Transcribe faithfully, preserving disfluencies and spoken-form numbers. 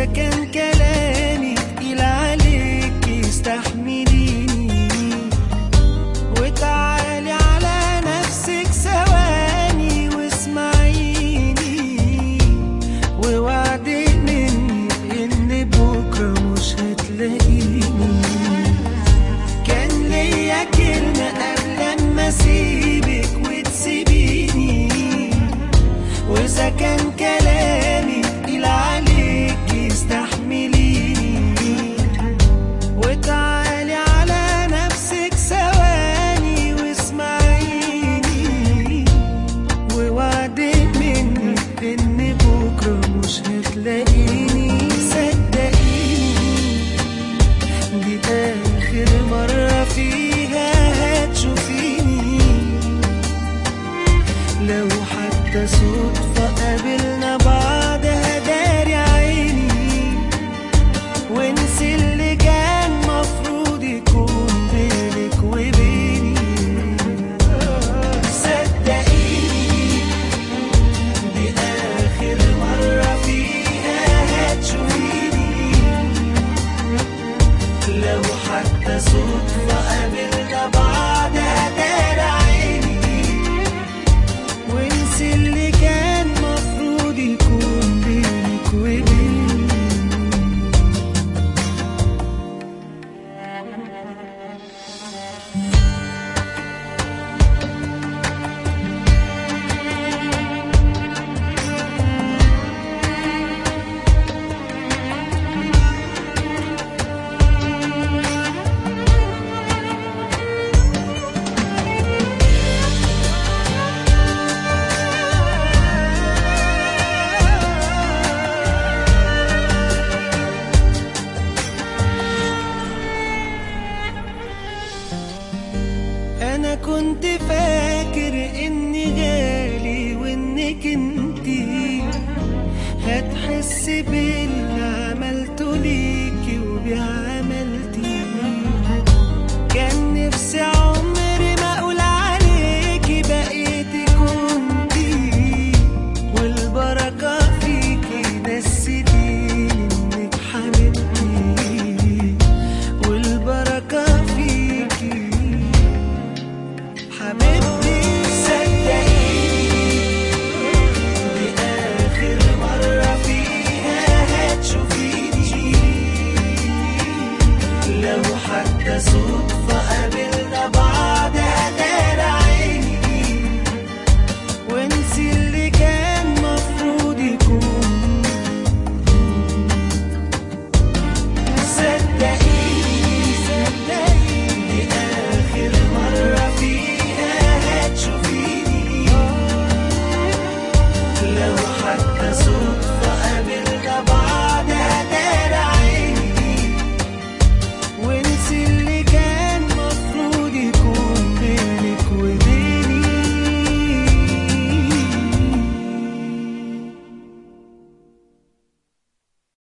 وإذا كان كلامي تقيل عليك استحمليني، وتعالي على نفسك ثواني واسمعيني، ووعدي منك إن بكرة مش هتلاقيني. كان ليا كلمة قبل ما أسيبك وتسيبيني، وإذا كان كلامي تقيل عليك استحمليني، وتعالي على نفسك ثواني واسمعيني، ووعدي منك إن بكرة مش هتلاقيني. صدقيني دي آخر مرة فيها هتشوفيني، لو حتى صدفة قابلنا بعض هداري عيني، وانسي اللي كان مفروض يكون بينك وبيني. صدقيني دي آخر مرة فيها هتشوفيني، لو حتى صدفة قابلنا بعض هداري عيني، وانسي اللي كان مفروض يكون بينك وبيني. أنا كنت فاكر إني غالي وإنك انتي هتحسي بال